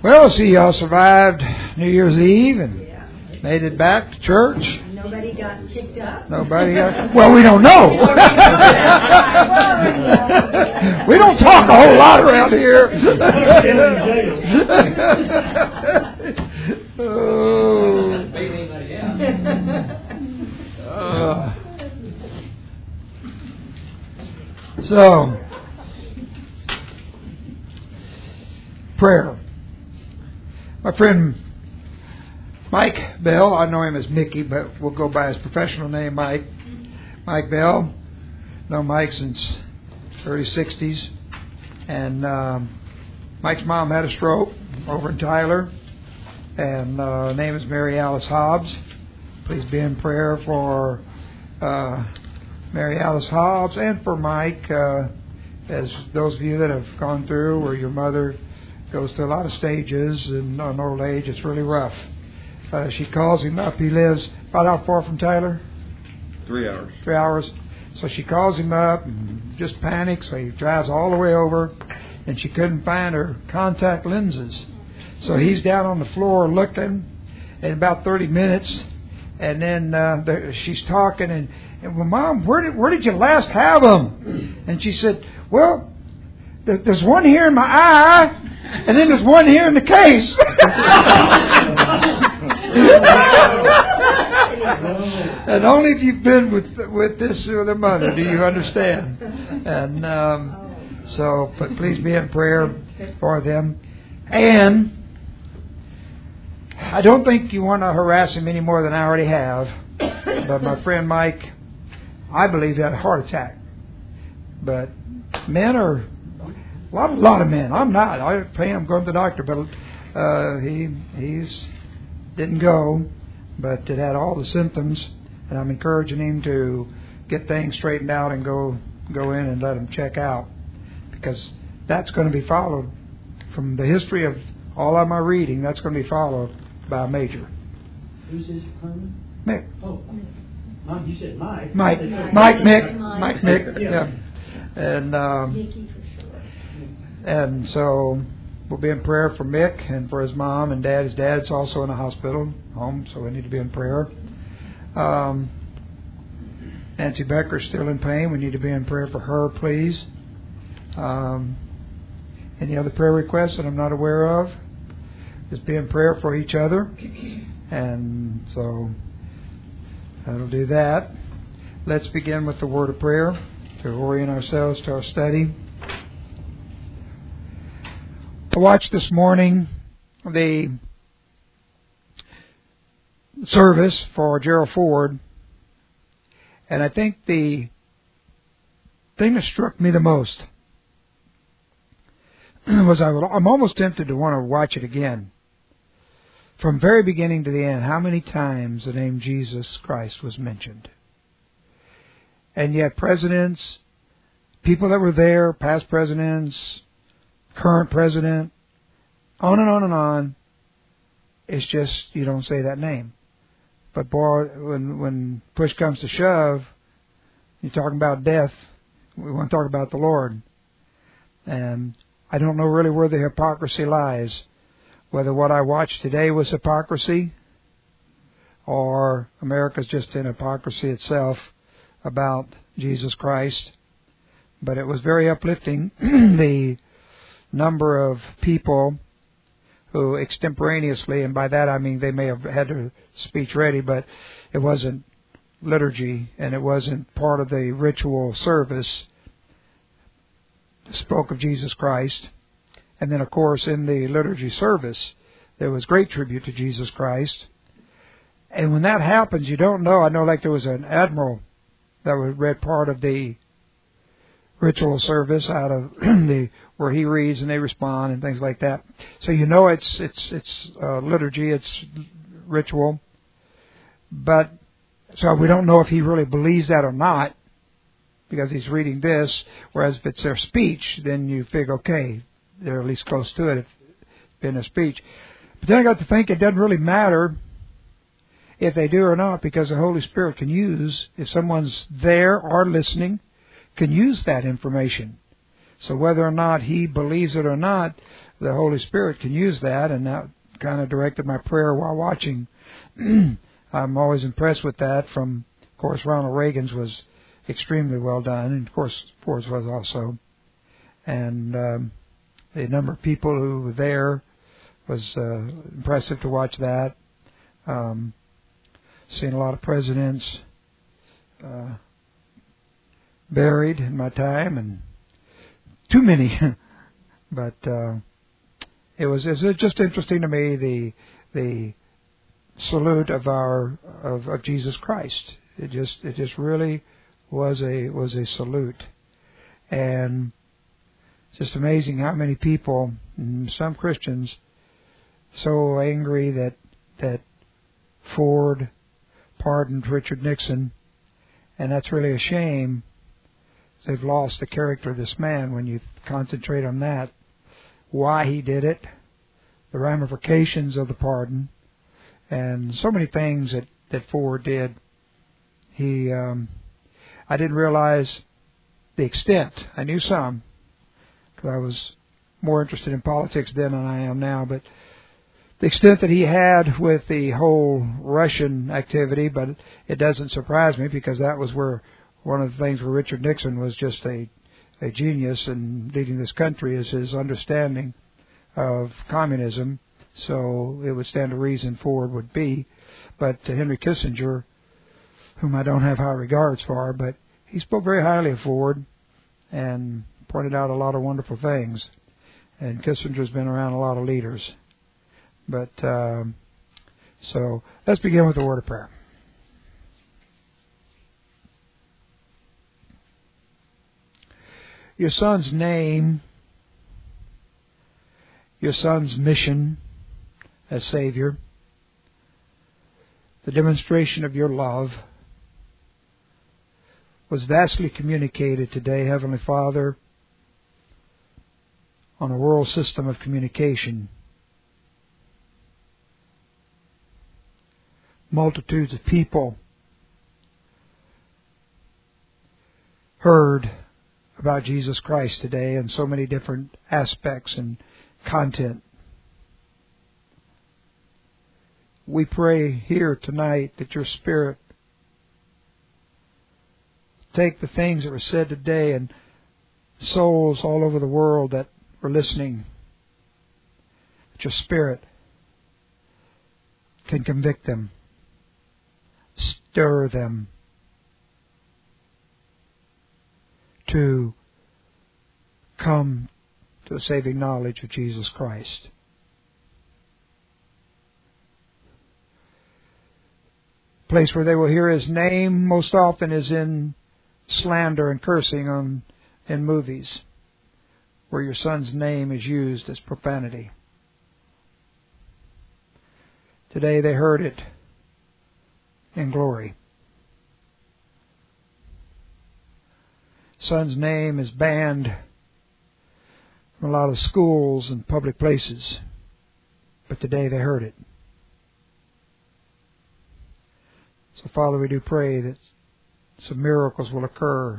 Well, see, y'all survived New Year's Eve and made it back to church. Nobody got kicked up? Nobody got... Well, we don't know. We don't talk a whole lot around here. So, prayer. My friend Mike Bell, I know him as Mickey, but we'll go by his professional name, Mike. Mike Bell. Known Mike since early 60s. And Mike's mom had a stroke over in Tyler. And her name is Mary Alice Hobbs. Please be in prayer for Mary Alice Hobbs and for Mike, as those of you that have gone through where your mother goes through a lot of stages and on old age, it's really rough. She calls him up. He lives about how far from Tyler? 3 hours. 3 hours. So she calls him up and just panics. So he drives all the way over, and she couldn't find her contact lenses. So he's down on the floor looking in about 30 minutes, and then she's talking and well, Mom, where did you last have them? And she said, well, there's one here in my eye, and then there's one here in the case. And only if you've been with this or the mother do you understand. And but please be in prayer for them. And I don't think you want to harass him any more than I already have. But my friend Mike, I believe, had a heart attack. But men are a lot of men. I'm not. I'm going to the doctor, but he's didn't go. But it had all the symptoms, and I'm encouraging him to get things straightened out and go in and let him check out, because that's going to be followed from the history of all of my reading. That's going to be followed by a major. Who's his friend? Mick. Oh, you said Mike. Mike, Mick. Yeah. And so we'll be in prayer for Mick and for his mom and dad. His dad's also in a hospital home, so we need to be in prayer. Nancy Becker's still in pain. We need to be in prayer for her, please. Any other prayer requests that I'm not aware of? Just be in prayer for each other. And so that'll do that. Let's begin with the word of prayer to orient ourselves to our study. I watched this morning the service for Gerald Ford, and I think the thing that struck me the most was I'm almost tempted to want to watch it again. From very beginning to the end, how many times the name Jesus Christ was mentioned. And yet presidents, people that were there, past presidents, current president, on and on and on, it's just you don't say that name. But boy, when push comes to shove, you're talking about death, we want to talk about the Lord. And I don't know really where the hypocrisy lies. Whether what I watched today was hypocrisy, or America's just in hypocrisy itself about Jesus Christ. But it was very uplifting, the number of people who extemporaneously, and by that I mean they may have had their speech ready, but it wasn't liturgy and it wasn't part of the ritual service, spoke of Jesus Christ. And then, of course, in the liturgy service, there was great tribute to Jesus Christ. And when that happens, you don't know. I know, like there was an admiral that read part of the ritual service out of where he reads and they respond and things like that. So you know it's liturgy, it's ritual. But so we don't know if he really believes that or not, because he's reading this. Whereas if it's their speech, then you figure, okay, they're at least close to it if it's been a speech. But then I got to think it doesn't really matter if they do or not, because the Holy Spirit can use, if someone's there or listening, can use that information. So whether or not he believes it or not, the Holy Spirit can use that, and that kind of directed my prayer while watching. I'm always impressed with that. Of course, Ronald Reagan's was extremely well done, and of course Ford's was also. And the number of people who were there was impressive to watch that. Seen a lot of presidents buried in my time, and too many. But it was just interesting to me, the salute of Jesus Christ. It just really was a salute, and it's just amazing how many people, some Christians, so angry that Ford pardoned Richard Nixon, and that's really a shame. They've lost the character of this man when you concentrate on that, why he did it, the ramifications of the pardon, and so many things that Ford did. I didn't realize the extent. I knew some, because I was more interested in politics then than I am now, but the extent that he had with the whole Russian activity, but it doesn't surprise me, because that was where one of the things where Richard Nixon was just a genius in leading this country, is his understanding of communism. So it would stand to reason Ford would be. But Henry Kissinger, whom I don't have high regards for, but he spoke very highly of Ford and pointed out a lot of wonderful things. And Kissinger's been around a lot of leaders. But so let's begin with the word of prayer. Your Son's name, your Son's mission as Savior, the demonstration of your love was vastly communicated today, Heavenly Father, on a world system of communication. Multitudes of people heard about Jesus Christ today in so many different aspects and content. We pray here tonight that your Spirit take the things that were said today, and souls all over the world that were listening, that your Spirit can convict them, stir them to come to the saving knowledge of Jesus Christ. The place where they will hear His name most often is in slander and cursing in movies, where your Son's name is used as profanity. Today they heard it in glory. Son's name is banned from a lot of schools and public places, but today they heard it. So, Father, we do pray that some miracles will occur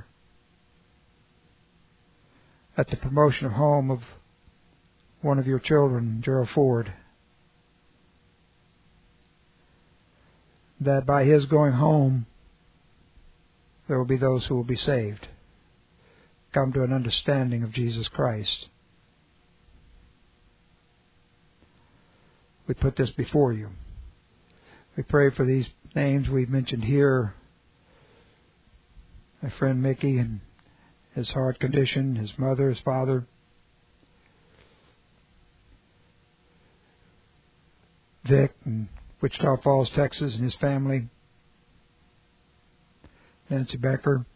at the promotion of home of one of your children, Gerald Ford, that by his going home, there will be those who will be saved, come to an understanding of Jesus Christ. We put this before you. We pray for these names we've mentioned here. My friend Mickey and his heart condition, his mother, his father. Vic in Wichita Falls, Texas, and his family. Nancy Becker.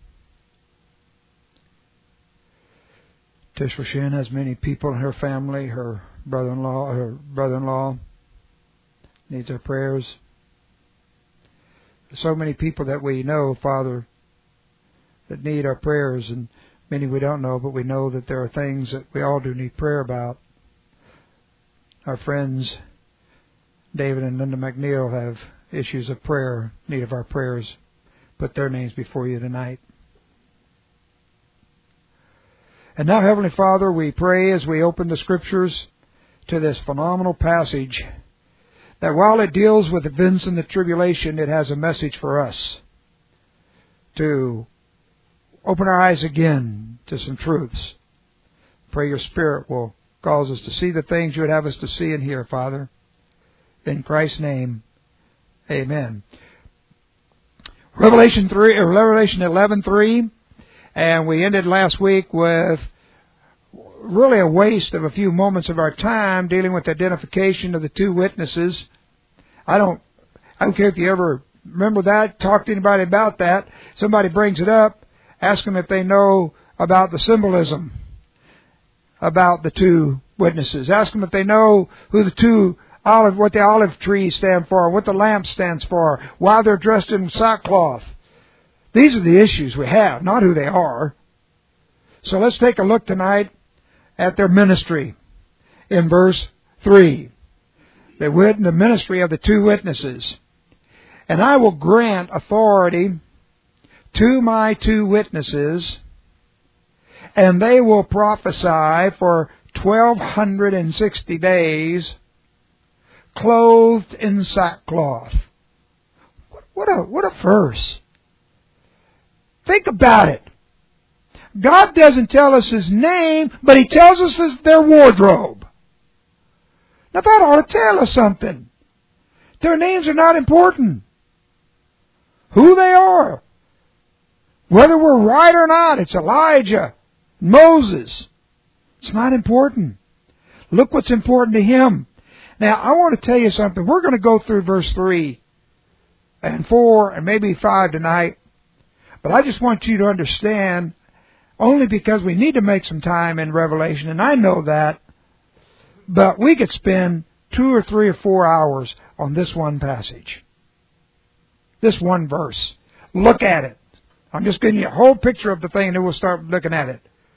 Tish Rashin has many people in her family. Her brother-in-law needs our prayers. There's so many people that we know, Father, that need our prayers, and many we don't know, but we know that there are things that we all do need prayer about. Our friends David and Linda McNeil have issues of prayer, need of our prayers. Put their names before you tonight. And now, Heavenly Father, we pray as we open the Scriptures to this phenomenal passage that while it deals with events in the tribulation, it has a message for us to open our eyes again to some truths. Pray your Spirit will cause us to see the things you would have us to see and hear, Father. In Christ's name, amen. Revelation 11:3, and we ended last week with really a waste of a few moments of our time dealing with the identification of the two witnesses. I don't care if you ever remember that, talk to anybody about that. Somebody brings it up, ask them if they know about the symbolism about the two witnesses. Ask them if they know who what the olive trees stand for, what the lamp stands for, why they're dressed in sackcloth. These are the issues we have, not who they are. So let's take a look tonight at their ministry in verse 3. The ministry of the two witnesses. And I will grant authority to my two witnesses, and they will prophesy for 1260 days, clothed in sackcloth. What a verse. Think about it. God doesn't tell us His name, but He tells us their wardrobe. Now that ought to tell us something. Their names are not important. Who they are. Whether we're right or not, it's Elijah, Moses. It's not important. Look what's important to him. Now, I want to tell you something. We're going to go through verse 3 and 4 and maybe 5 tonight. But I just want you to understand, only because we need to make some time in Revelation, and I know that, but we could spend 2 or 3 or 4 hours on this one passage. This one verse. Look at it. I'm just giving you a whole picture of the thing, and then we'll start looking at it.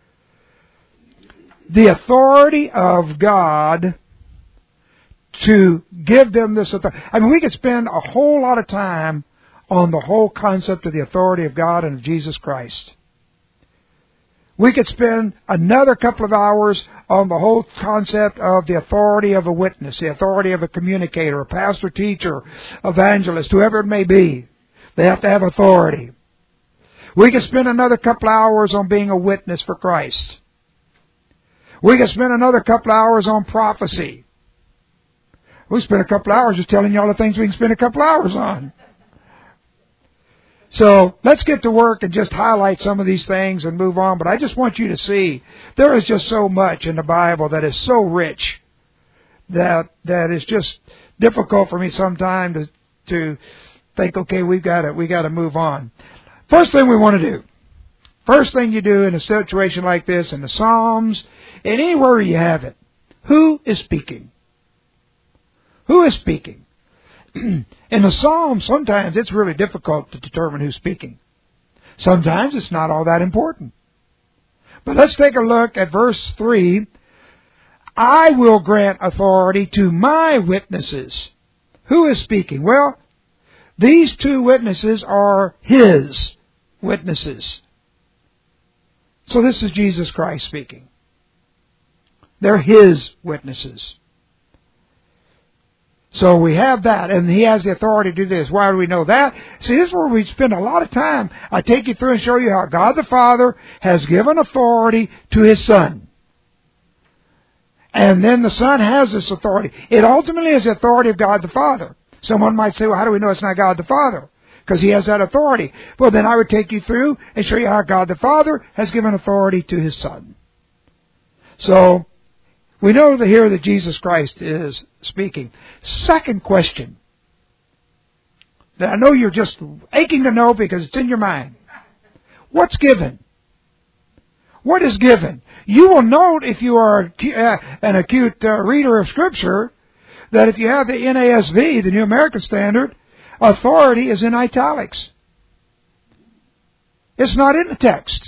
The authority of God to give them this authority. I mean, we could spend a whole lot of time on the whole concept of the authority of God and of Jesus Christ. We could spend another couple of hours on the whole concept of the authority of a witness, the authority of a communicator, a pastor, teacher, evangelist, whoever it may be. They have to have authority. We could spend another couple of hours on being a witness for Christ. We could spend another couple of hours on prophecy. We spend a couple of hours just telling you all the things we can spend a couple of hours on. So let's get to work and just highlight some of these things and move on. But I just want you to see there is just so much in the Bible that is so rich that is just difficult for me sometimes to think, okay, we got to move on. First thing we want to do. First thing you do in a situation like this, in the Psalms, and anywhere you have it, who is speaking? Who is speaking? In the Psalms, sometimes it's really difficult to determine who's speaking. Sometimes it's not all that important. But let's take a look at verse 3. I will grant authority to my witnesses. Who is speaking? Well, these two witnesses are His witnesses. So this is Jesus Christ speaking. They're His witnesses. So we have that, and He has the authority to do this. Why do we know that? See, this is where we spend a lot of time. I take you through and show you how God the Father has given authority to His Son. And then the Son has this authority. It ultimately is the authority of God the Father. Someone might say, well, how do we know it's not God the Father? Because He has that authority. Well, then I would take you through and show you how God the Father has given authority to His Son. So we know here that Jesus Christ is speaking. Second question that I know you're just aching to know because it's in your mind. What's given? What is given? You will note, if you are an acute reader of Scripture, that if you have the NASV, the New American Standard, authority is in italics. It's not in the text.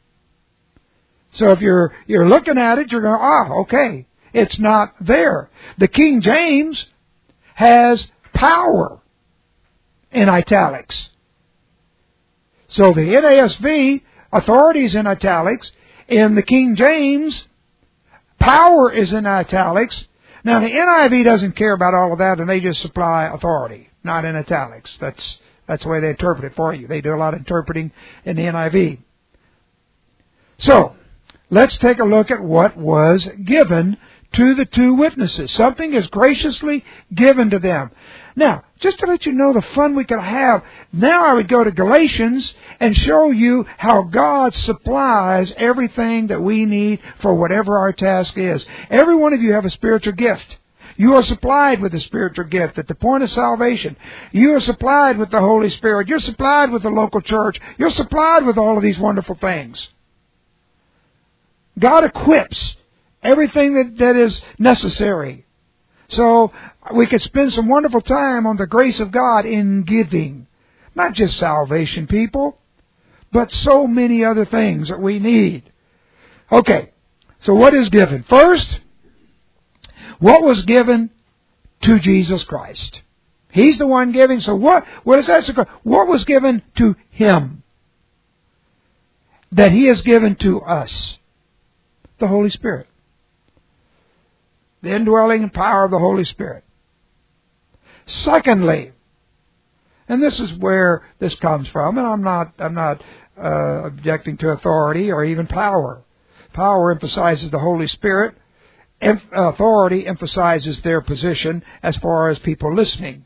So if you're looking at it, you're going, okay, it's not there. The King James has power in italics. So the NASV, authority is in italics, In the King James, power is in italics. Now, the NIV doesn't care about all of that, and they just supply authority, not in italics. That's the way they interpret it for you. They do a lot of interpreting in the NIV. So, let's take a look at what was given to the two witnesses. Something is graciously given to them. Now, just to let you know the fun we could have, now I would go to Galatians and show you how God supplies everything that we need for whatever our task is. Every one of you have a spiritual gift. You are supplied with a spiritual gift at the point of salvation. You are supplied with the Holy Spirit. You're supplied with the local church. You're supplied with all of these wonderful things. God equips everything that is necessary. So we could spend some wonderful time on the grace of God in giving. Not just salvation, people, but so many other things that we need. Okay, so what is given? First, what was given to Jesus Christ? He's the one giving, so what is that? What was given to Him that He has given to us? The Holy Spirit. The indwelling power of the Holy Spirit. Secondly, and this is where this comes from, and I'm not objecting to authority or even power. Power emphasizes the Holy Spirit. Authority emphasizes their position as far as people listening.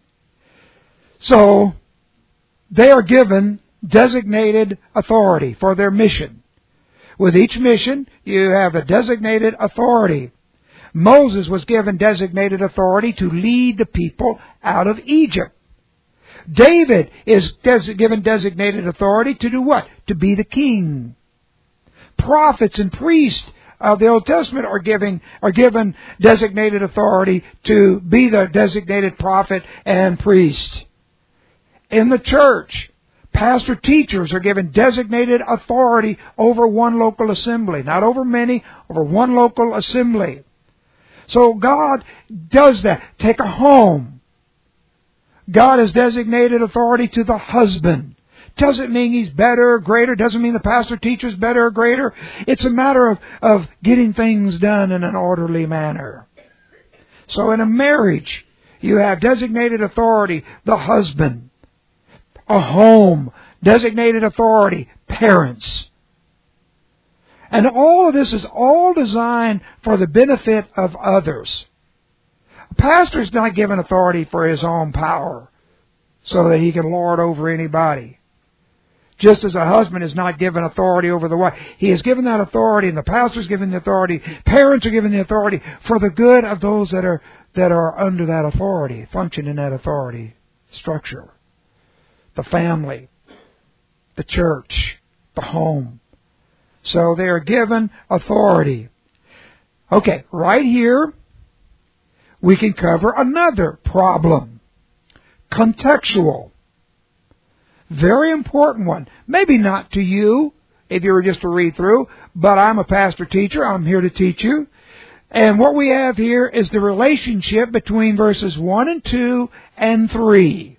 So, they are given designated authority for their mission. With each mission, you have a designated authority. Moses was given designated authority to lead the people out of Egypt. David is given designated authority to do what? To be the king. Prophets and priests of the Old Testament are given designated authority to be the designated prophet and priest. In the church, pastor teachers are given designated authority over one local assembly. Not over many, over one local assembly. So God does that. Take a home. God has designated authority to the husband. Doesn't mean he's better or greater. Doesn't mean the pastor teacher is better or greater. It's a matter of getting things done in an orderly manner. So in a marriage, you have designated authority, the husband. A home, designated authority, parents. And all of this is all designed for the benefit of others. A pastor is not given authority for his own power so that he can lord over anybody. Just as a husband is not given authority over the wife. He is given that authority, and the pastor is given the authority. Parents are given the authority for the good of those that are under that authority, function in that authority structure. The family, the church, the home. So they are given authority. Okay, right here, we can cover another problem. Contextual. Very important one. Maybe not to you, if you were just to read through, but I'm a pastor teacher. I'm here to teach you. And what we have here is the relationship between verses 1 and 2 and 3.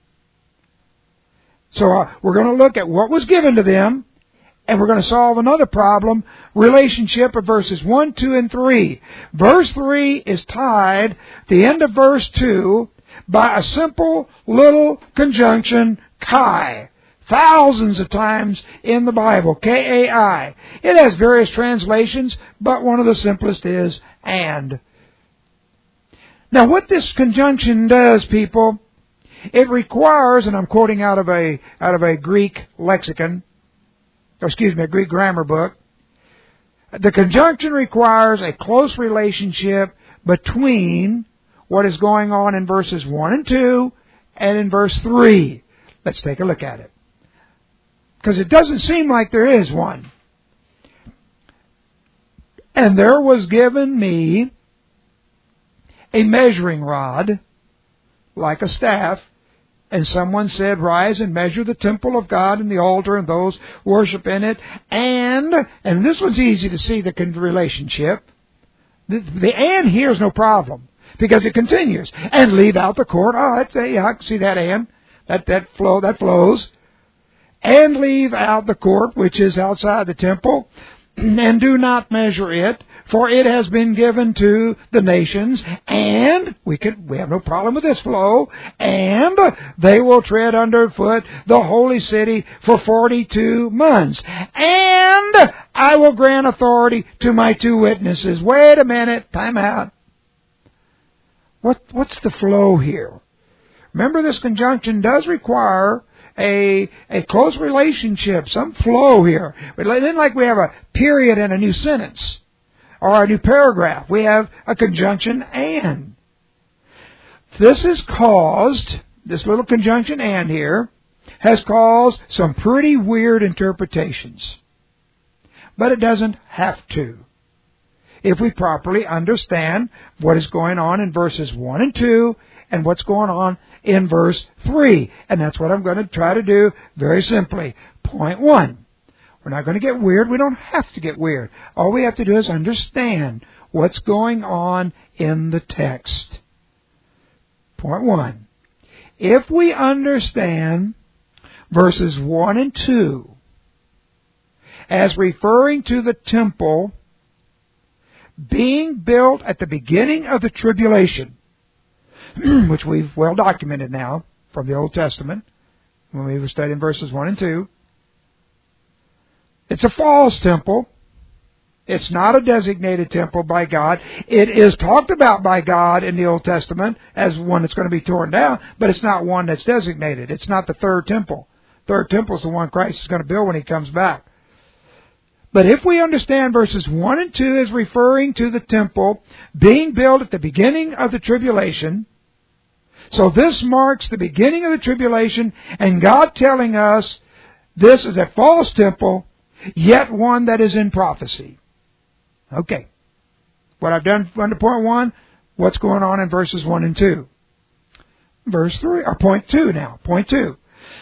So we're going to look at what was given to them, and we're going to solve another problem, relationship of verses 1, 2, and 3. Verse 3 is tied at the end of verse 2 by a simple little conjunction, kai. Thousands of times in the Bible, K-A-I. It has various translations, but one of the simplest is and. Now what this conjunction does, people, it requires, and I'm quoting out of a Greek lexicon, a Greek grammar book. The conjunction requires a close relationship between what is going on in verses 1 and 2 and in verse 3. Let's take a look at it. Because it doesn't seem like there is one. And there was given me a measuring rod, like a staff, and someone said, rise and measure the temple of God and the altar and those worship in it. And this one's easy to see the relationship. The and here is no problem, because it continues. And leave out the court. Oh, I can see that and. That flows. And leave out the court, which is outside the temple, and do not measure it, for it has been given to the nations, and we have no problem with this flow, and they will tread underfoot the holy city for 42 months. And I will grant authority to my 2 witnesses. Wait a minute, time out. What's the flow here? Remember, this conjunction does require a close relationship, some flow here. It isn't like we have a period in a new sentence or a new paragraph. We have a conjunction and. This little conjunction and here, has caused some pretty weird interpretations. But it doesn't have to, if we properly understand what is going on in verses 1 and 2 and what's going on in verse 3. And that's what I'm going to try to do very simply. Point 1. We're not going to get weird. We don't have to get weird. All we have to do is understand what's going on in the text. Point 1. If we understand verses 1 and 2 as referring to the temple being built at the beginning of the tribulation, which we've well documented now from the Old Testament when we were studying verses 1 and 2, it's a false temple. It's not a designated temple by God. It is talked about by God in the Old Testament as one that's going to be torn down, but it's not one that's designated. It's not the third temple. Third temple is the one Christ is going to build when He comes back. But if we understand verses 1 and 2 as referring to the temple being built at the beginning of the tribulation, so this marks the beginning of the tribulation, and God telling us this is a false temple, yet one that is in prophecy. Okay. What I've done under point 1, what's going on in verses 1 and 2? Verse 3, or point 2 now. Point 2.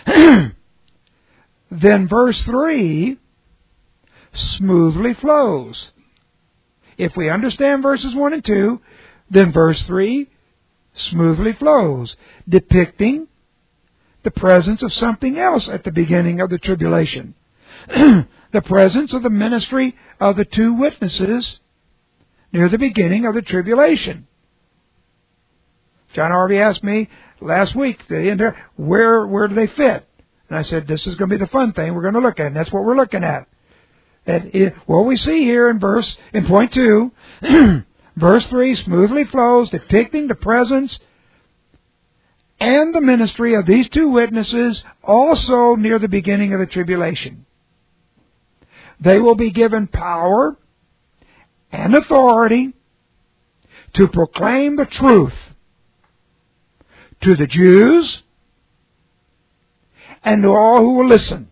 Then verse 3 smoothly flows. If we understand verses 1 and 2, then verse 3 smoothly flows, depicting the presence of something else at the beginning of the tribulation. The presence of the ministry of the 2 witnesses near the beginning of the tribulation. John already asked me last week, where do they fit? And I said, this is going to be the fun thing we're going to look at, and that's what we're looking at. What we see here in point 2, verse 3 smoothly flows, depicting the presence and the ministry of these 2 witnesses also near the beginning of the tribulation. They will be given power and authority to proclaim the truth to the Jews and to all who will listen.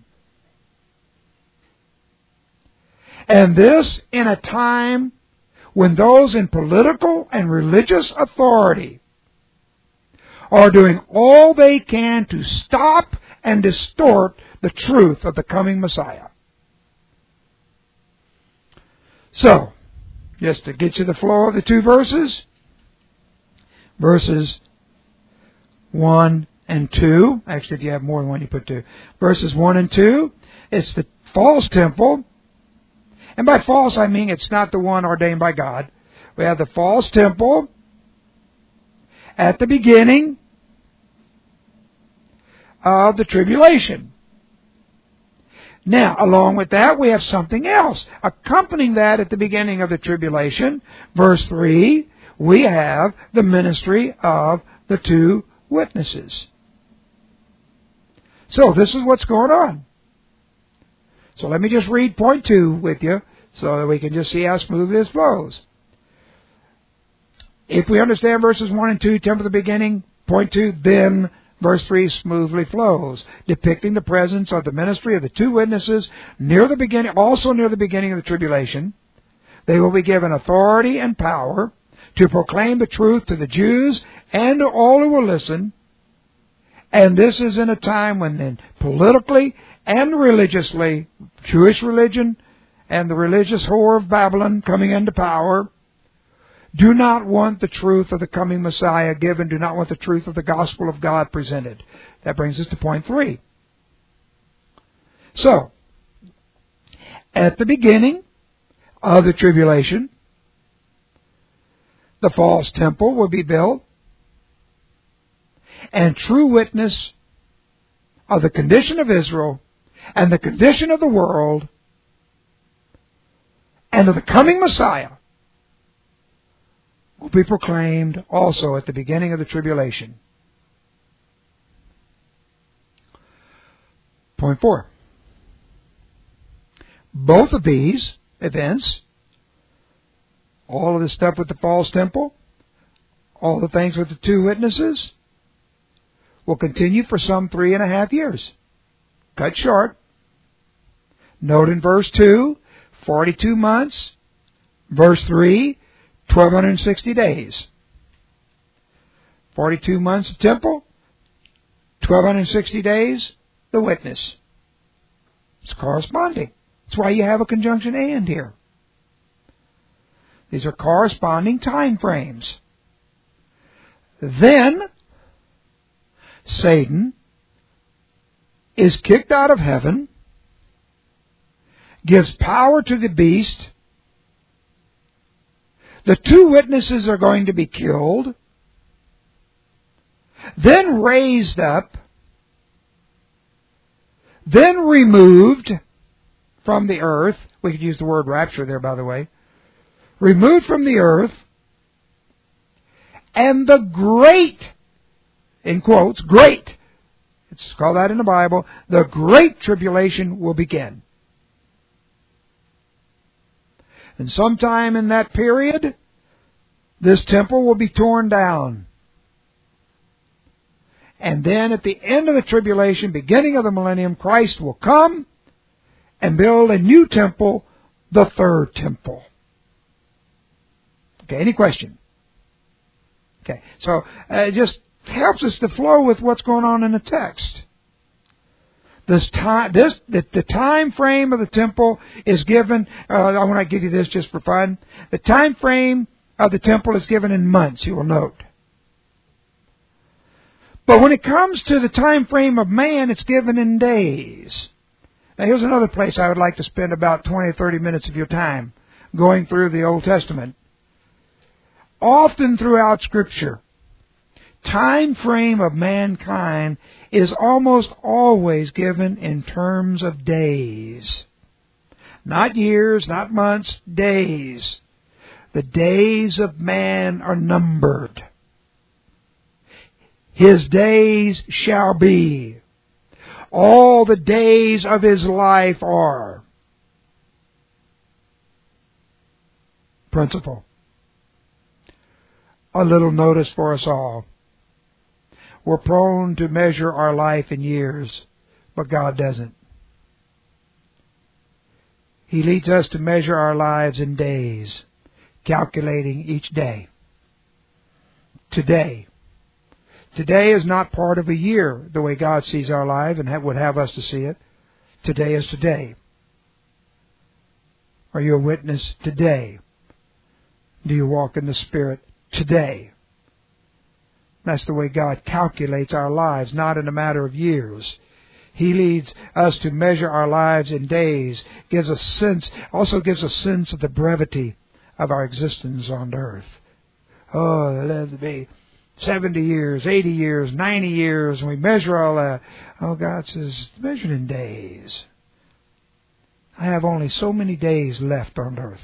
And this in a time when those in political and religious authority are doing all they can to stop and distort the truth of the coming Messiah. So, just to get you the flow of the 2 verses, verses 1 and 2, actually if you have more than one you put 2, verses 1 and 2, it's the false temple, and by false I mean it's not the one ordained by God. We have the false temple at the beginning of the tribulation. Now, along with that, we have something else. Accompanying that at the beginning of the tribulation, verse 3, we have the ministry of the 2 witnesses. So, this is what's going on. So, let me just read point 2 with you so that we can just see how smooth this flows. If we understand verses 1 and 2, temple at the beginning, point 2, then verse 3 smoothly flows, depicting the presence of the ministry of the 2 witnesses also near the beginning of the tribulation. They will be given authority and power to proclaim the truth to the Jews and to all who will listen. And this is in a time when then politically and religiously, Jewish religion and the religious whore of Babylon coming into power, do not want the truth of the coming Messiah given, do not want the truth of the gospel of God presented. That brings us to point 3. So, at the beginning of the tribulation, the false temple will be built, and true witness of the condition of Israel and the condition of the world and of the coming Messiah will be proclaimed also at the beginning of the tribulation. Point 4. Both of these events, all of the stuff with the false temple, all the things with the two witnesses, will continue for some 3.5 years. Cut short. Note in verse 2, 42 months. Verse 3, 1,260 days. 42 months of temple, 1,260 days, the witness. It's corresponding. That's why you have a conjunction and here. These are corresponding time frames. Then Satan is kicked out of heaven, gives power to the beast. The two witnesses are going to be killed, then raised up, then removed from the earth. We could use the word rapture there, by the way. Removed from the earth, and the great, in quotes, great, it's called that in the Bible, the great tribulation will begin. And sometime in that period, this temple will be torn down. And then at the end of the tribulation, beginning of the millennium, Christ will come and build a new temple, the third temple. Okay, any question? Okay, so it just helps us to flow with what's going on in the text. The time frame of the temple is given. I want to give you this just for fun. The time frame of the temple is given in months. You will note. But when it comes to the time frame of man, it's given in days. Now, here's another place I would like to spend about 20 or 30 minutes of your time going through the Old Testament. Often throughout Scripture, time frame of mankind is almost always given in terms of days. Not years, not months, days. The days of man are numbered. His days shall be. All the days of his life are. Principle. A little notice for us all. We're prone to measure our life in years, but God doesn't. He leads us to measure our lives in days, calculating each day. Today. Today is not part of a year, the way God sees our life and would have us to see it. Today is today. Are you a witness today? Do you walk in the Spirit today? That's the way God calculates our lives, not in a matter of years. He leads us to measure our lives in days, also gives a sense of the brevity of our existence on earth. Oh, let it be 70 years, 80 years, 90 years, and we measure all that. Oh, God says, measured in days. I have only so many days left on earth.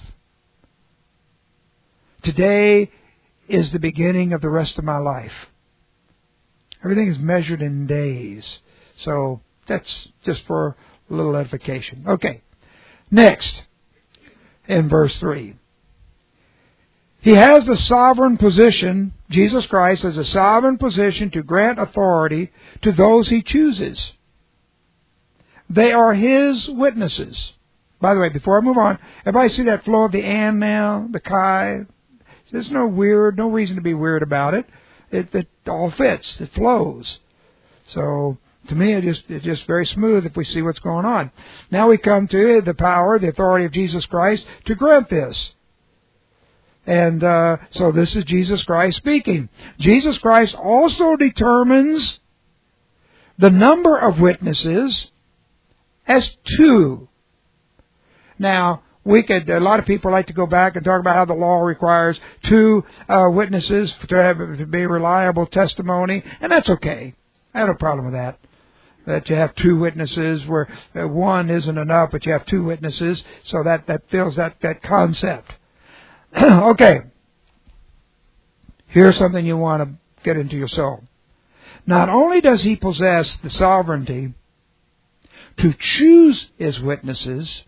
Today is the beginning of the rest of my life. Everything is measured in days. So that's just for a little edification. Okay. Next, in verse 3. He has the sovereign position, Jesus Christ has a sovereign position to grant authority to those He chooses. They are His witnesses. By the way, before I move on, everybody see that flow of the and now, the chi? There's no reason to be weird about it. It all fits. It flows. So, to me, it's just very smooth if we see what's going on. Now we come to the power, the authority of Jesus Christ to grant this. And so this is Jesus Christ speaking. Jesus Christ also determines the number of witnesses as 2. Now, A lot of people like to go back and talk about how the law requires 2 witnesses to be reliable testimony, and that's okay. I have no problem with that. That you have 2 witnesses where one isn't enough, but you have 2 witnesses, so that fills that concept. Okay. Here's something you want to get into your soul. Not only does He possess the sovereignty to choose His witnesses,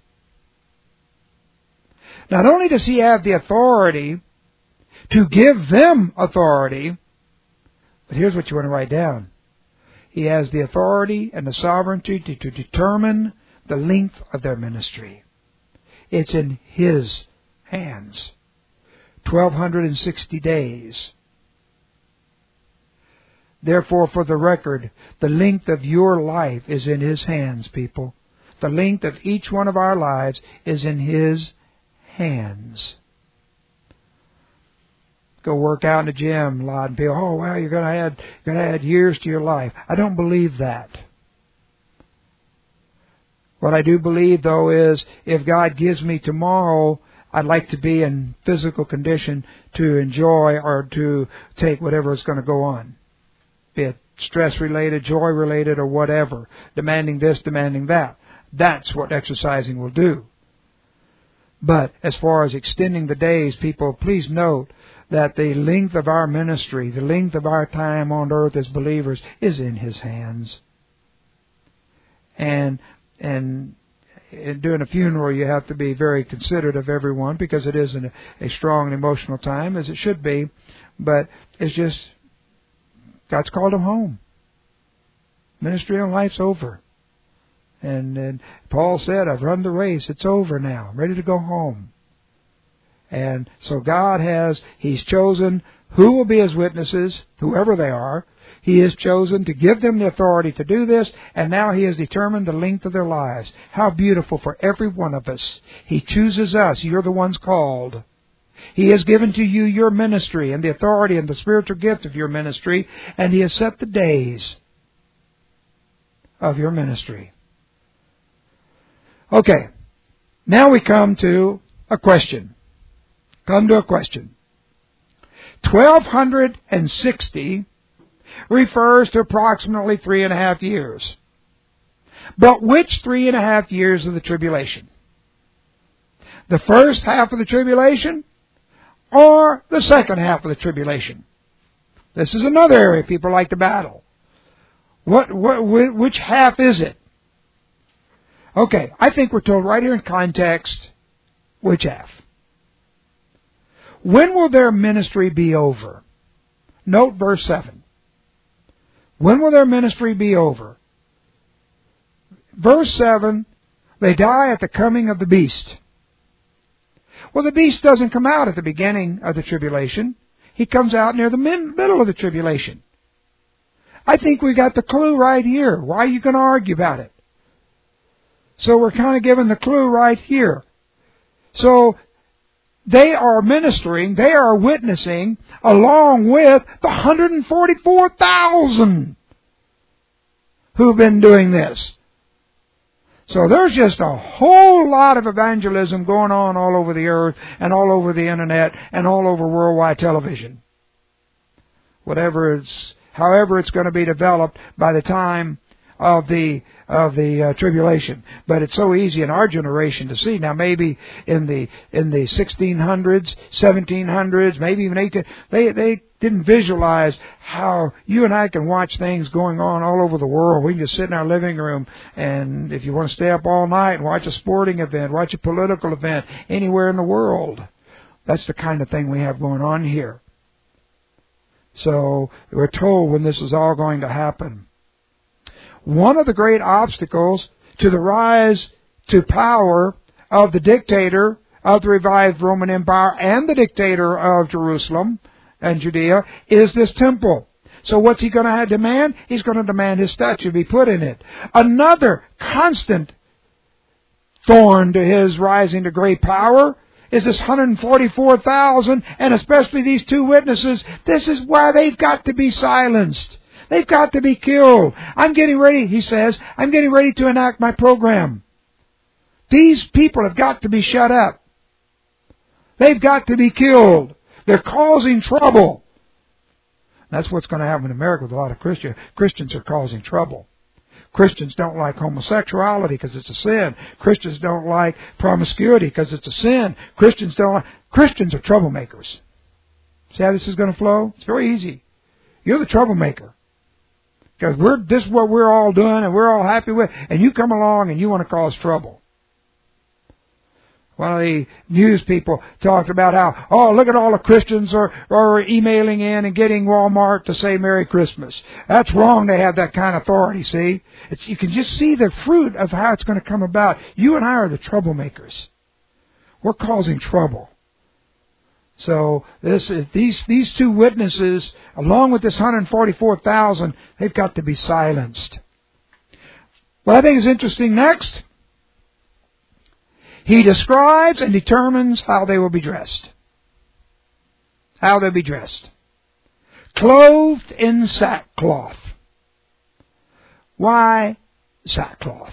not only does He have the authority to give them authority, but here's what you want to write down. He has the authority and the sovereignty to determine the length of their ministry. It's in His hands. 1,260 days. Therefore, for the record, the length of your life is in His hands, people. The length of each one of our lives is in His hands. Go work out in the gym a lot and people, oh well, you're going to add years to your life. I don't believe that. What I do believe, though, is if God gives me tomorrow, I'd like to be in physical condition to enjoy or to take whatever is going to go on. Be it stress-related, joy-related, or whatever. Demanding this, demanding that. That's what exercising will do. But as far as extending the days, people, please note that the length of our ministry, the length of our time on earth as believers is in His hands. And in doing a funeral, you have to be very considerate of everyone because it isn't a strong and emotional time, as it should be. But it's just, God's called them home. Ministry and life's over. And Paul said, I've run the race. It's over now. I'm ready to go home. And so God He's chosen who will be His witnesses, whoever they are. He has chosen to give them the authority to do this, and now He has determined the length of their lives. How beautiful for every one of us. He chooses us. You're the ones called. He has given to you your ministry and the authority and the spiritual gift of your ministry, and He has set the days of your ministry. Okay, now we come to a question. 1,260 refers to approximately 3.5 years. But which 3.5 years of the tribulation? The first half of the tribulation or the second half of the tribulation? This is another area people like to battle. Which half is it? Okay, I think we're told right here in context which half. When will their ministry be over? Note verse 7. When will their ministry be over? Verse 7, they die at the coming of the beast. Well, the beast doesn't come out at the beginning of the tribulation. He comes out near the middle of the tribulation. I think we got the clue right here. Why are you going to argue about it? So we're kind of given the clue right here. So they are ministering, they are witnessing, along with the 144,000 who've been doing this. So there's just a whole lot of evangelism going on all over the earth and all over the internet and all over worldwide television. However it's going to be developed by the time of the tribulation. But it's so easy in our generation to see. Now maybe in the 1600s, 1700s, maybe even 1800s, they didn't visualize how you and I can watch things going on all over the world. We can just sit in our living room, and if you want to stay up all night and watch a sporting event, watch a political event anywhere in the world, that's the kind of thing we have going on here. So we're told when this is all going to happen. One of the great obstacles to the rise to power of the dictator of the revived Roman Empire and the dictator of Jerusalem and Judea is this temple. So what's he going to demand? He's going to demand his statue be put in it. Another constant thorn to his rising to great power is this 144,000, and especially these two witnesses. This is why they've got to be silenced. They've got to be killed. I'm getting ready, he says, I'm getting ready to enact my program. These people have got to be shut up. They've got to be killed. They're causing trouble. That's what's going to happen in America with a lot of Christians. Christians are causing trouble. Christians don't like homosexuality because it's a sin. Christians don't like promiscuity because it's a sin. Christians are troublemakers. See how this is going to flow? It's very easy. You're the troublemaker. Because this is what we're all doing and we're all happy with, and you come along and you want to cause trouble. One of the news people talked about how, look at all the Christians are emailing in and getting Walmart to say Merry Christmas. That's wrong to have that kind of authority, see? You can just see the fruit of how it's going to come about. You and I are the troublemakers. We're causing trouble. So these two witnesses, along with this 144,000, they've got to be silenced. What I think is interesting next, he describes and determines how they will be dressed. How they'll be dressed. Clothed in sackcloth. Why sackcloth?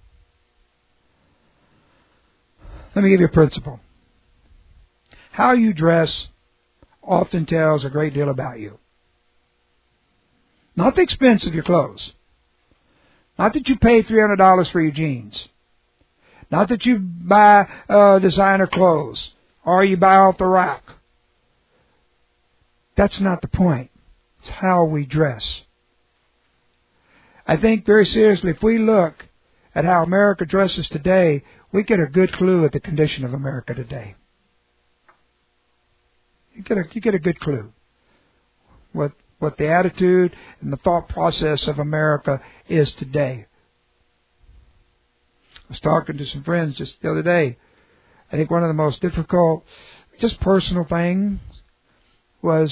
Let me give you a principle. How you dress often tells a great deal about you. Not the expense of your clothes. Not that you pay $300 for your jeans. Not that you buy designer clothes or you buy off the rack. That's not the point. It's how we dress. I think very seriously, if we look at how America dresses today, we get a good clue at the condition of America today. You get a good clue what the attitude and the thought process of America is today. I was talking to some friends just the other day. I think one of the most difficult, just personal things was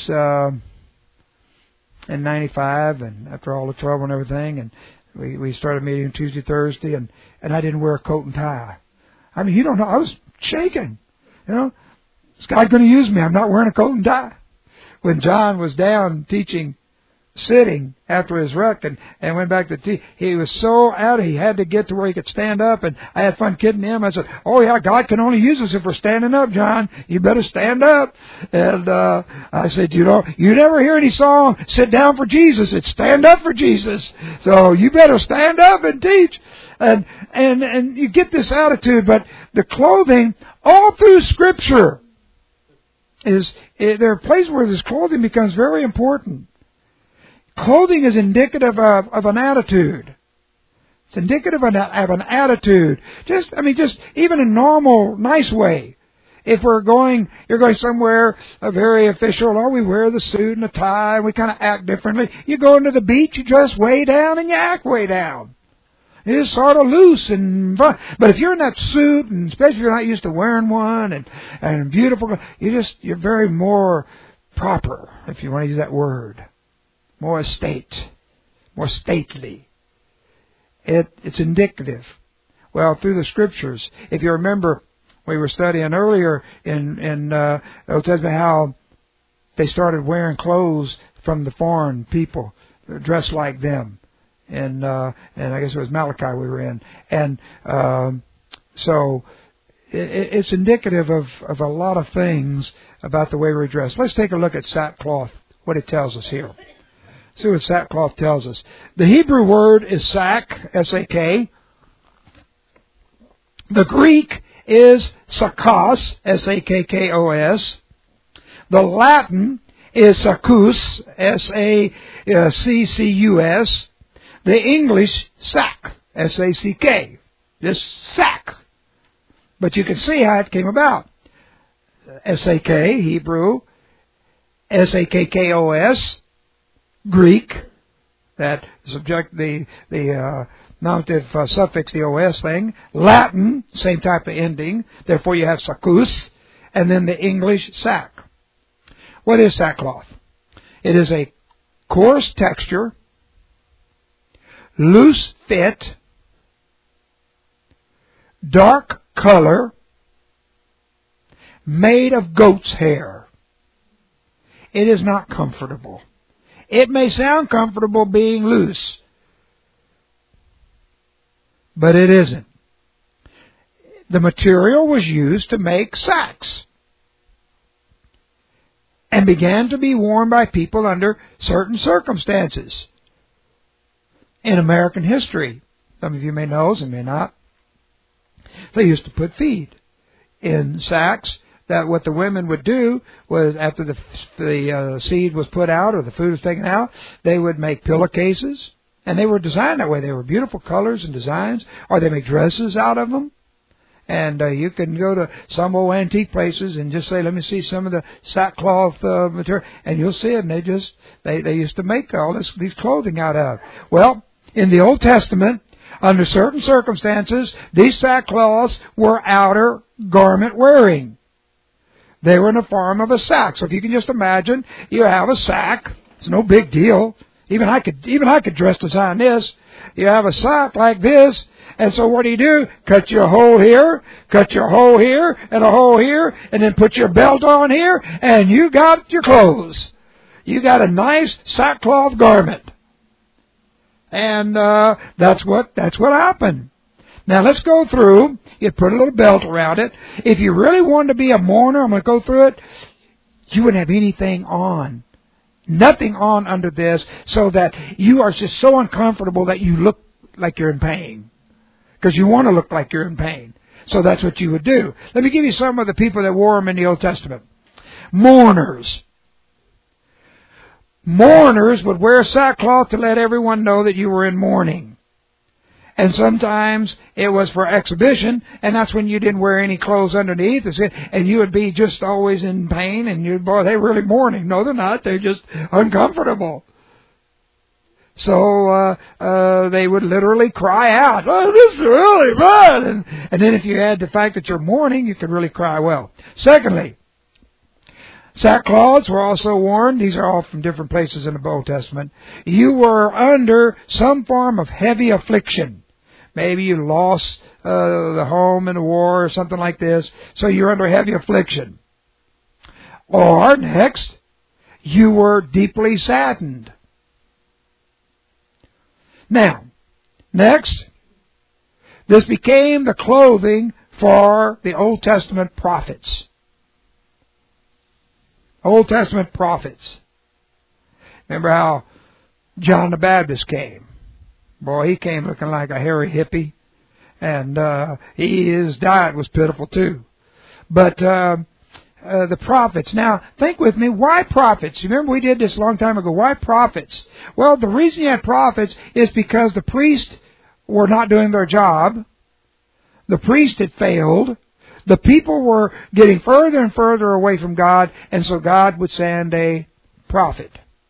in 95, and after all the trouble and everything, and we started meeting Tuesday, Thursday, and I didn't wear a coat and tie. I mean, you don't know, I was shaking. Is God going to use me? I'm not wearing a coat and tie. When John was down teaching sitting after his wreck and went back to teach, he was so out, he had to get to where he could stand up, and I had fun kidding him. I said, oh yeah, God can only use us if we're standing up, John. You better stand up. And I said, you never hear any song, sit down for Jesus. It's stand up for Jesus. So you better stand up and teach. And you get this attitude, but the clothing all through Scripture there are places where this clothing becomes very important. Clothing is indicative of an attitude. It's indicative of an attitude. Just even a normal, nice way. If you're going somewhere very official, we wear the suit and the tie, and we kind of act differently. You go into the beach, you dress way down, and you act way down. It's sort of loose and fun. But if you're in that suit, and especially if you're not used to wearing one, and beautiful, you're very more proper, if you want to use that word. More more stately. It's indicative. Well, through the Scriptures, if you remember, we were studying earlier in the Old Testament how they started wearing clothes from the foreign people, dressed like them. And I guess it was Malachi we were in. And so it's indicative of a lot of things about the way we dress. Let's take a look at sackcloth, what it tells us here. See what sackcloth tells us. The Hebrew word is sack, S-A-K. The Greek is sakkos, S-A-K-K-O-S. The Latin is sakkus, S-A-C-C-U-S. The English, sack, S-A-C-K. This sack. But you can see how it came about. S-A-K, Hebrew. S-A-K-K-O-S, Greek. That subject, the nominative suffix, the O-S thing. Latin, same type of ending. Therefore you have sakkus. And then the English, sack. What is sackcloth? It is a coarse texture, loose fit, dark color, made of goat's hair. It is not comfortable. It may sound comfortable being loose, but it isn't. the material was used to make sacks and began to be worn by people under certain circumstances in American history. Some of you may know, some may not. They used to put feed in sacks. That what the women would do was, after the seed was put out or the food was taken out, they would make pillowcases, and they were designed that way. They were beautiful colors and designs, or they make dresses out of them. And you can go to some old antique places and just say, "Let me see some of the sackcloth material," and you'll see it. And they used to make all these clothing out of. Well, in the Old Testament, under certain circumstances, these sackcloths were outer garment wearing. They were in the form of a sack. So if you can just imagine, you have a sack. It's no big deal. Even I could dress design this. You have a sack like this, and so what do? Cut your hole here, cut your hole here, and a hole here, and then put your belt on here, and you got your clothes. You got a nice sackcloth garment. And that's what happened. Now let's go through. You put a little belt around it. If you really wanted to be a mourner, I'm going to go through it. You wouldn't have anything on. Nothing on under this, so that you are just so uncomfortable that you look like you're in pain. Because you want to look like you're in pain. So that's what you would do. Let me give you some of the people that wore them in the Old Testament. Mourners. Mourners would wear sackcloth to let everyone know that you were in mourning. And sometimes it was for exhibition, and that's when you didn't wear any clothes underneath, and you would be just always in pain, and you'd, boy, they're really mourning. No, they're not. They're just uncomfortable. So they would literally cry out, "Oh, this is really bad!" And then if you add the fact that you're mourning, you could really cry well. Secondly, sackcloths were also worn. These are all from different places in the Old Testament. You were under some form of heavy affliction. Maybe you lost the home in the war or something like this, so you're under heavy affliction. Or, next, you were deeply saddened. Now, next, this became the clothing for the Old Testament prophets. Old Testament prophets. Remember how John the Baptist came? Boy, he came looking like a hairy hippie, and his diet was pitiful too. But the prophets. Now, think with me, why prophets? You remember we did this a long time ago. Why prophets? Well, the reason you had prophets is because the priests were not doing their job. The priest had failed. The people were getting further and further away from God, and so God would send a prophet.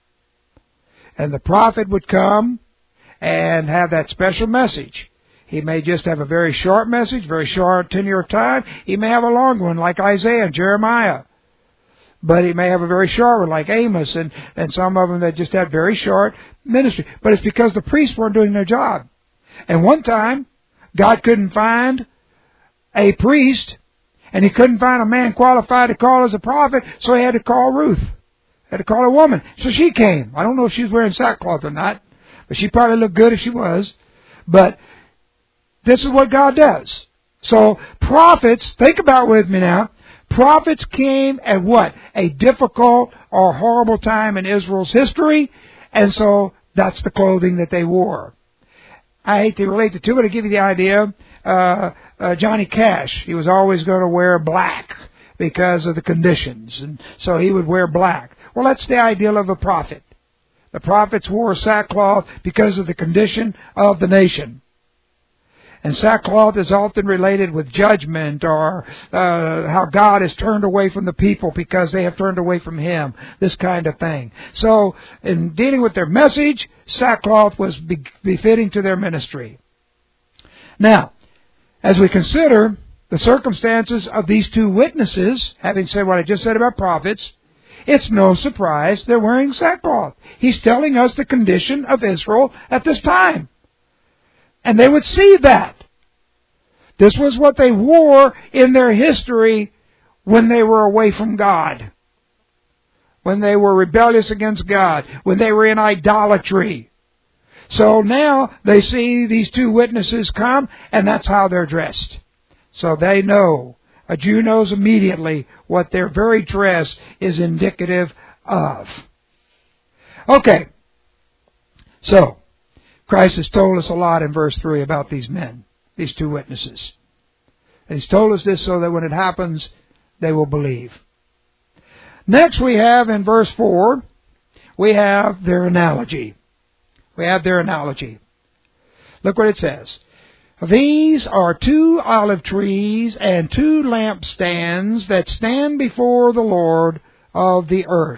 And the prophet would come and have that special message. He may just have a very short message, very short tenure of time. He may have a long one like Isaiah and Jeremiah. But he may have a very short one like Amos and some of them that just had very short ministry. But it's because the priests weren't doing their job. And one time, God couldn't find a priest, and he couldn't find a man qualified to call as a prophet, so he had to call Ruth. Had to call a woman. So she came. I don't know if she was wearing sackcloth or not, but she probably looked good if she was. But this is what God does. So prophets, think about with me now, prophets came at what? A difficult or horrible time in Israel's history, and so that's the clothing that they wore. I hate to relate the two, but to give you the idea, Johnny Cash, he was always going to wear black because of the conditions, and so he would wear black. Well, that's the ideal of a prophet. The prophets wore sackcloth because of the condition of the nation. And sackcloth is often related with judgment or how God has turned away from the people because they have turned away from Him. This kind of thing. So, in dealing with their message, sackcloth was befitting to their ministry. Now, as we consider the circumstances of these two witnesses, having said what I just said about prophets, it's no surprise they're wearing sackcloth. He's telling us the condition of Israel at this time. And they would see that. This was what they wore in their history when they were away from God. When they were rebellious against God. When they were in idolatry. So now they see these two witnesses come, and that's how they're dressed. So they know. A Jew knows immediately what their very dress is indicative of. Okay. So, Christ has told us a lot in verse 3 about these men, these two witnesses. And He's told us this so that when it happens, they will believe. Next we have in verse 4, we have their analogy. We have their analogy. Look what it says. These are 2 olive trees and 2 lampstands that stand before the Lord of the earth.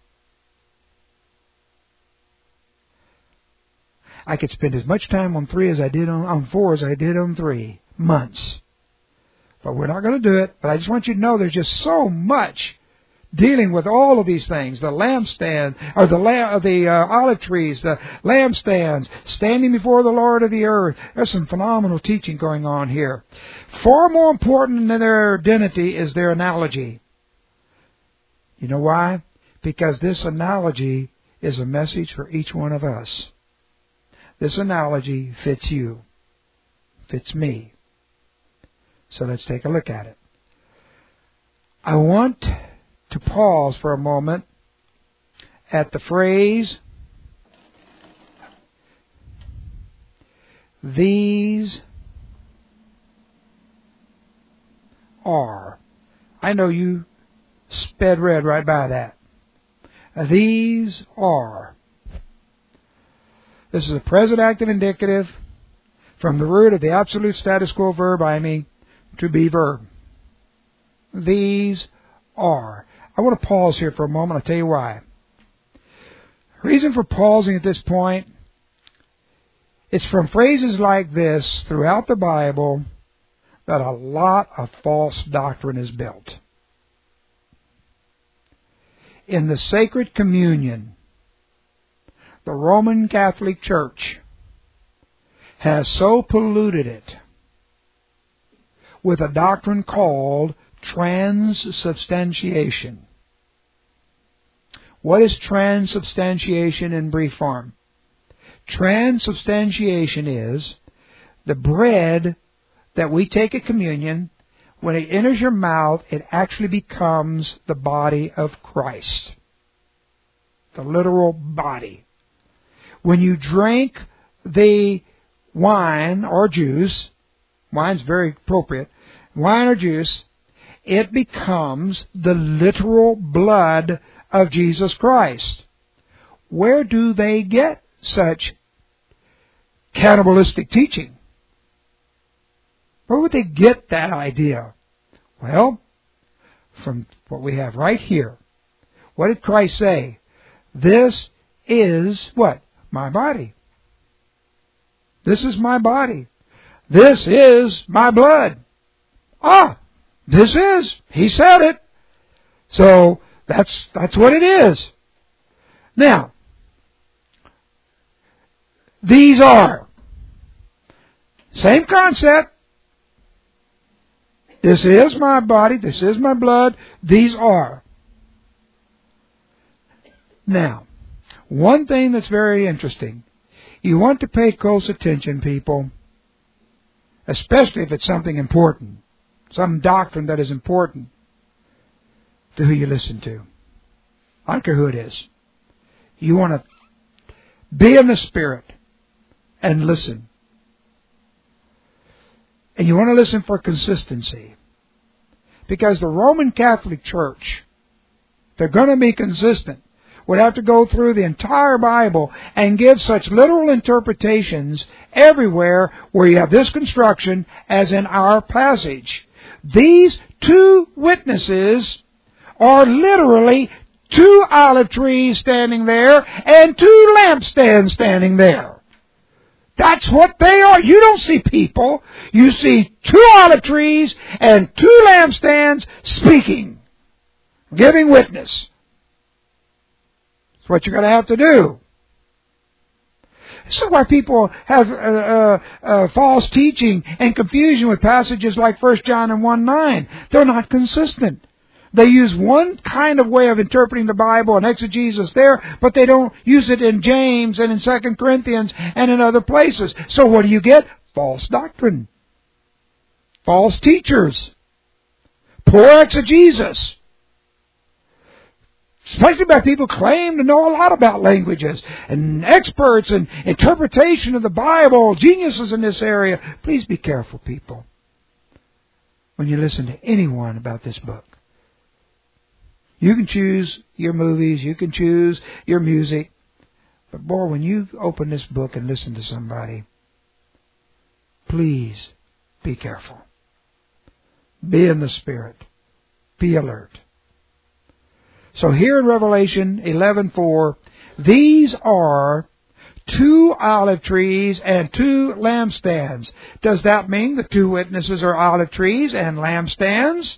I could spend as much time on 4 as I did on 3 months. But we're not going to do it. But I just want you to know there's just so much dealing with all of these things. The lampstand, or the olive trees, the lampstands, standing before the Lord of the earth. There's some phenomenal teaching going on here. Far more important than their identity is their analogy. You know why? Because this analogy is a message for each one of us. This analogy fits you, fits me. So let's take a look at it. I want to pause for a moment at the phrase, these are. I know you sped read right by that. These are. This is a present active indicative from the root of the absolute status quo verb, to be verb. These are. I want to pause here for a moment. I'll tell you why. The reason for pausing at this point is from phrases like this throughout the Bible that a lot of false doctrine is built. In the sacred communion, the Roman Catholic Church has so polluted it with a doctrine called transubstantiation. What is transubstantiation in brief form? Transubstantiation is the bread that we take at communion. When it enters your mouth, it actually becomes the body of Christ. The literal body. When you drink the wine or juice, wine's very appropriate, wine or juice, it becomes the literal blood of Jesus Christ. Where do they get such cannibalistic teaching? Where would they get that idea? Well, from what we have right here. What did Christ say? This is what? My body. This is my body. This is my blood. This is. He said it. So that's what it is. Now, these are. Same concept. This is my body. This is my blood. These are. Now, one thing that's very interesting. You want to pay close attention, people, especially if it's something important, some doctrine that is important, to who you listen to. I don't care who it is. You want to be in the Spirit and listen. And you want to listen for consistency. Because the Roman Catholic Church, they're going to be consistent, would have to go through the entire Bible and give such literal interpretations everywhere where you have this construction as in our passage. These 2 witnesses are literally 2 olive trees standing there and 2 lampstands standing there. That's what they are. You don't see people. You see 2 olive trees and 2 lampstands speaking, giving witness. That's what you're going to have to do. This is why people have false teaching and confusion with passages like 1 John and 1:9. They're not consistent. They use one kind of way of interpreting the Bible and exegesis there, but they don't use it in James and in 2 Corinthians and in other places. So what do you get? False doctrine. false teachers, poor exegesis, especially by people who claim to know a lot about languages, and experts in interpretation of the Bible, geniuses in this area. Please be careful, people, when you listen to anyone about this book. You can choose your movies, you can choose your music, but boy, when you open this book and listen to somebody, please be careful. Be in the Spirit. Be alert. So here in Revelation 11:4, these are 2 olive trees and 2 lampstands. Does that mean the 2 witnesses are olive trees and lampstands?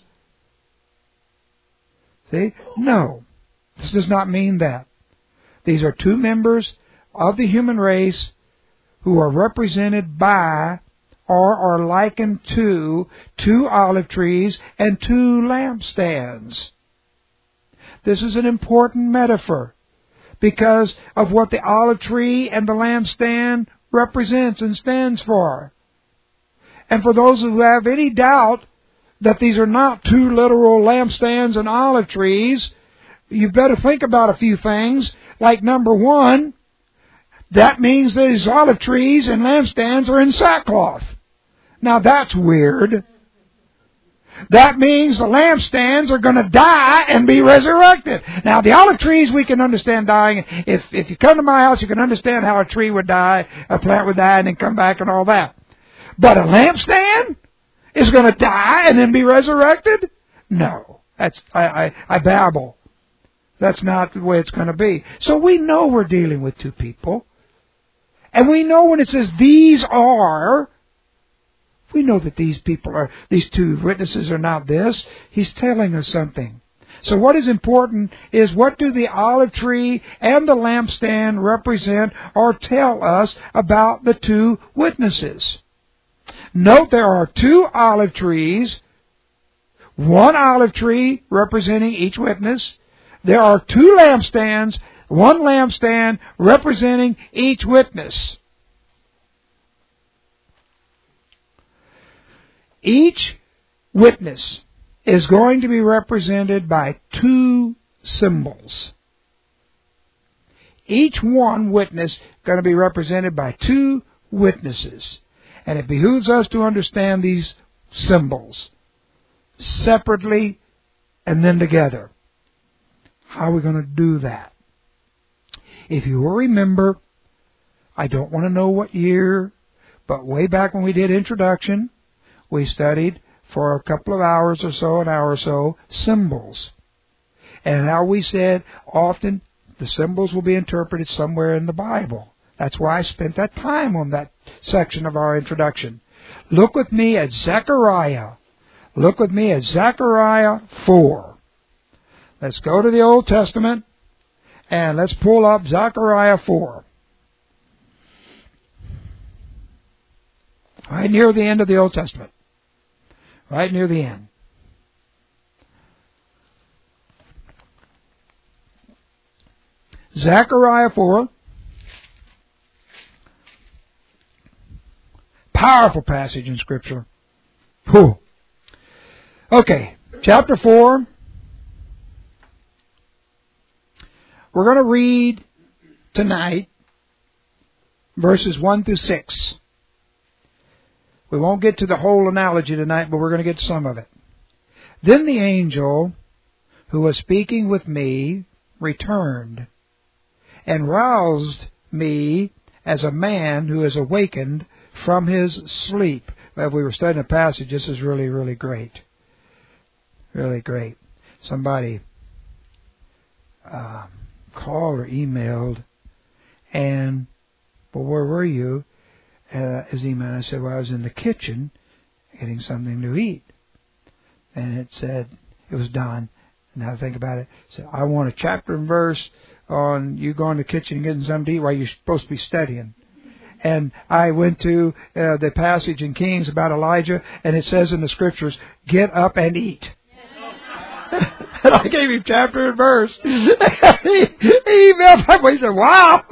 See? No. This does not mean that. These are 2 members of the human race who are represented by or are likened to 2 olive trees and 2 lampstands. This is an important metaphor because of what the olive tree and the lampstand represents and stands for. And for those who have any doubt that these are not 2 literal lampstands and olive trees, you better think about a few things. Like number 1, that means these olive trees and lampstands are in sackcloth. Now that's weird. That means the lampstands are going to die and be resurrected. Now the olive trees we can understand dying. If you come to my house, you can understand how a tree would die, a plant would die and then come back and all that. But a lampstand is going to die and then be resurrected? No. I babble. That's not the way it's going to be. So we know we're dealing with 2 people. And we know when it says these are, we know that these 2 witnesses are not this. He's telling us something. So what is important is, what do the olive tree and the lampstand represent or tell us about the 2 witnesses? Note there are 2 olive trees, 1 olive tree representing each witness. There are 2 lampstands, 1 lampstand representing each witness. Each witness is going to be represented by 2 symbols. Each one witness is going to be represented by 2 witnesses. And it behooves us to understand these symbols separately and then together. How are we going to do that? If you will remember, I don't want to know what year, but way back when we did introduction, we studied for a couple of hours or so, an hour or so, symbols. And how we said often the symbols will be interpreted somewhere in the Bible. That's why I spent that time on that section of our introduction. Look with me at Zechariah. Look with me at Zechariah 4. Let's go to the Old Testament and let's pull up Zechariah 4. Right near the end of the Old Testament. Right near the end. Zechariah 4. Powerful passage in Scripture. Whew. Okay, chapter 4. We're going to read tonight verses 1 through 6. We won't get to the whole analogy tonight, but we're going to get to some of it. Then the angel who was speaking with me returned and roused me as a man who is awakened from his sleep. Well, we were studying a passage. This is really, really great. Really great. Somebody called or emailed, and, well, where were you? His email, I said, well, I was in the kitchen getting something to eat. And it said, it was Don. Now I think about it. It said, I want a chapter and verse on you going to the kitchen and getting something to eat while you're supposed to be studying. And I went to the passage in Kings about Elijah, and it says in the Scriptures, get up and eat. And I gave him chapter and verse. He emailed back. He said, wow.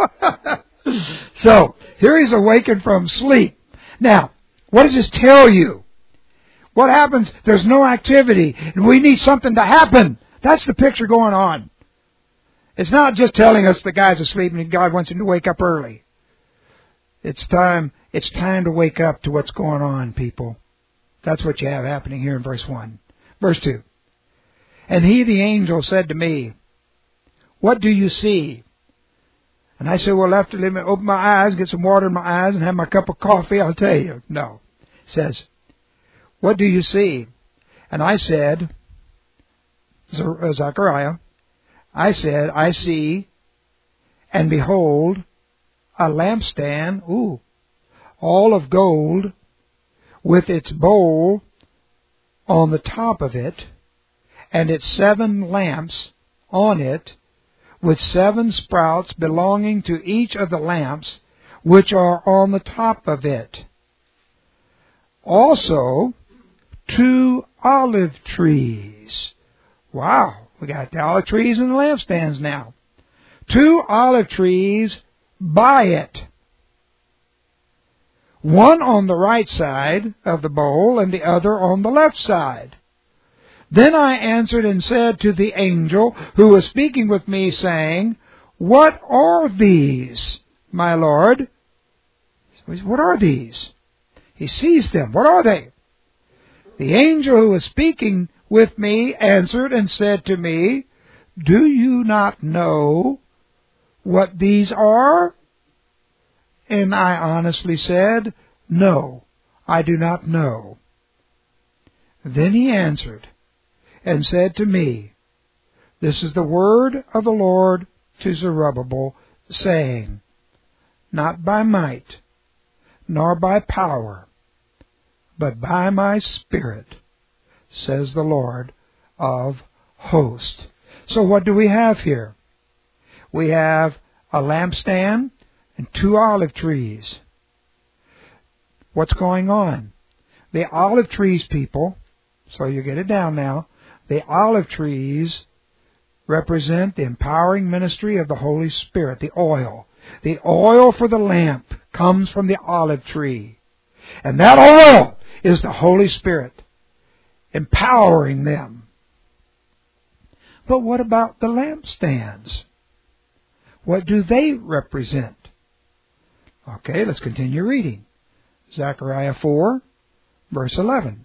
So, here he's awakened from sleep. Now, what does this tell you? What happens? There's no activity, and we need something to happen. That's the picture going on. It's not just telling us the guy's asleep and God wants him to wake up early. It's time to wake up to what's going on, people. That's what you have happening here in verse 1. Verse 2. And he, the angel, said to me, what do you see? And I said, well, after let me open my eyes, get some water in my eyes, and have my cup of coffee, I'll tell you. No. It says, what do you see? And I said, Zechariah, I said, I see, and behold, a lampstand, all of gold, with its bowl on the top of it, and its 7 lamps on it, with 7 sprouts belonging to each of the lamps, which are on the top of it. Also, 2 olive trees. Wow, we got the olive trees and the lampstands now. 2 olive trees by it. One on the right side of the bowl and the other on the left side. Then I answered and said to the angel who was speaking with me, saying, what are these, my Lord? What are these? He sees them. What are they? The angel who was speaking with me answered and said to me, do you not know what these are? And I honestly said, no, I do not know. Then he answered and said to me, this is the word of the Lord to Zerubbabel, saying, not by might, nor by power, but by my Spirit, says the Lord of hosts. So what do we have here? We have a lampstand and 2 olive trees. What's going on? The olive trees, people, so you get it down now, the olive trees represent the empowering ministry of the Holy Spirit, the oil. The oil for the lamp comes from the olive tree. And that oil is the Holy Spirit, empowering them. But what about the lampstands? What do they represent? Okay, let's continue reading. Zechariah 4, verse 11.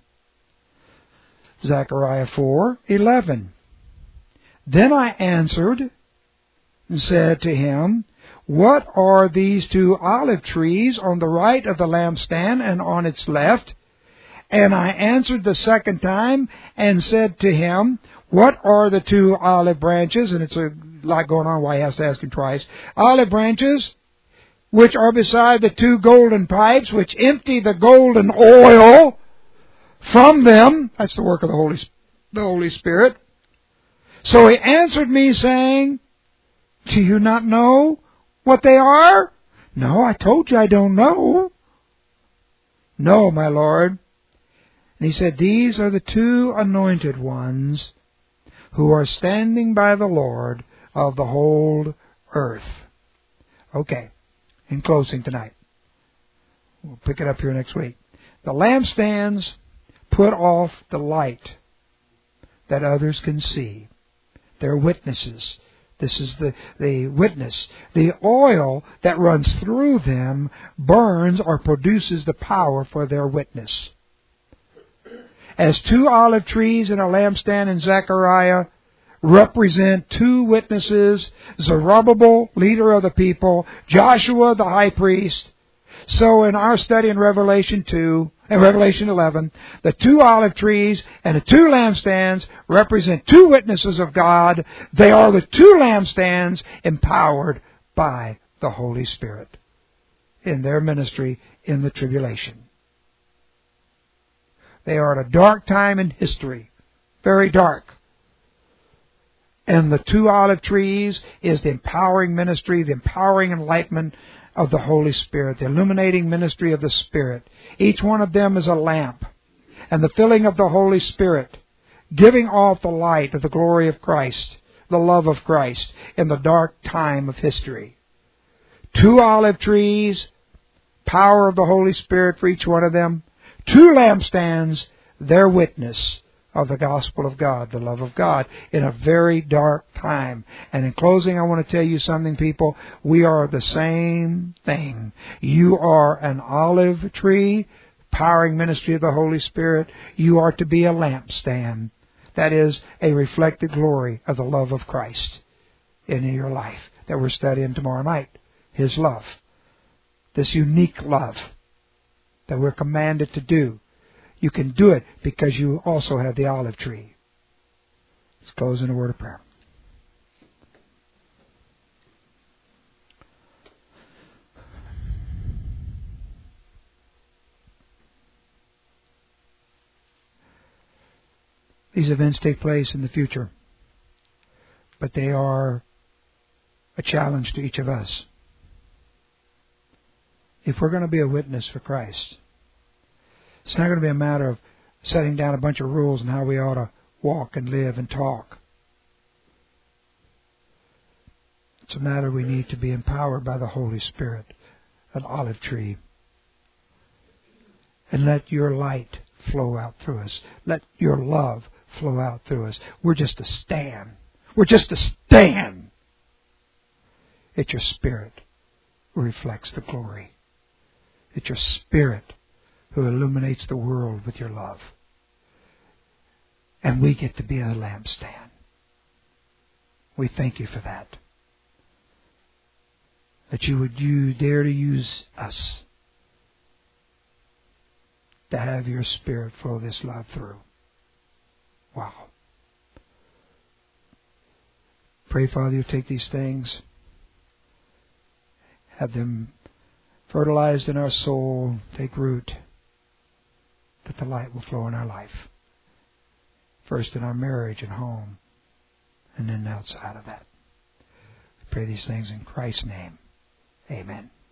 Zechariah 4:11. Then I answered and said to him, what are these 2 olive trees on the right of the lampstand and on its left? And I answered the second time and said to him, what are the 2 olive branches? And it's a lot going on why he has to ask him twice. Olive branches, which are beside the 2 golden pipes, which empty the golden oil from them. That's the work of the Holy Spirit. So he answered me, saying, do you not know what they are? No, I told you I don't know. No, my Lord. And he said, these are the 2 anointed ones who are standing by the Lord of the whole earth. Okay, in closing tonight. We'll pick it up here next week. The lampstands put off the light that others can see. They're witnesses. This is the witness. The oil that runs through them burns or produces the power for their witness. As 2 olive trees and a lampstand in Zechariah represent 2 witnesses, Zerubbabel, leader of the people, Joshua, the high priest. So in our study in Revelation 2 and Revelation 11, the 2 olive trees and the 2 lampstands represent 2 witnesses of God. They are the 2 lampstands empowered by the Holy Spirit in their ministry in the tribulation. They are at a dark time in history, very dark. And the 2 olive trees is the empowering ministry, the empowering enlightenment of the Holy Spirit, the illuminating ministry of the Spirit. Each one of them is a lamp. And the filling of the Holy Spirit, giving off the light of the glory of Christ, the love of Christ in the dark time of history. 2 olive trees, power of the Holy Spirit for each one of them. 2 lampstands, their witness of the gospel of God, the love of God, in a very dark time. And in closing, I want to tell you something, people. We are the same thing. You are an olive tree, powering ministry of the Holy Spirit. You are to be a lampstand. That is a reflected glory of the love of Christ in your life that we're studying tomorrow night. His love. This unique love that we're commanded to do. You can do it because you also have the olive tree. Let's close in a word of prayer. These events take place in the future, but they are a challenge to each of us. If we're going to be a witness for Christ, it's not going to be a matter of setting down a bunch of rules on how we ought to walk and live and talk. It's a matter we need to be empowered by the Holy Spirit, an olive tree. And let your light flow out through us. Let your love flow out through us. We're just a stand. We're just a stand. It's your Spirit who reflects the glory. It's your Spirit who illuminates the world with your love. And we get to be a lampstand. We thank you for that. That you would dare to use us to have your Spirit flow this love through. Wow. Pray, Father, you take these things, have them fertilized in our soul, take root, that the light will flow in our life. First in our marriage and home, and then outside of that. We pray these things in Christ's name. Amen.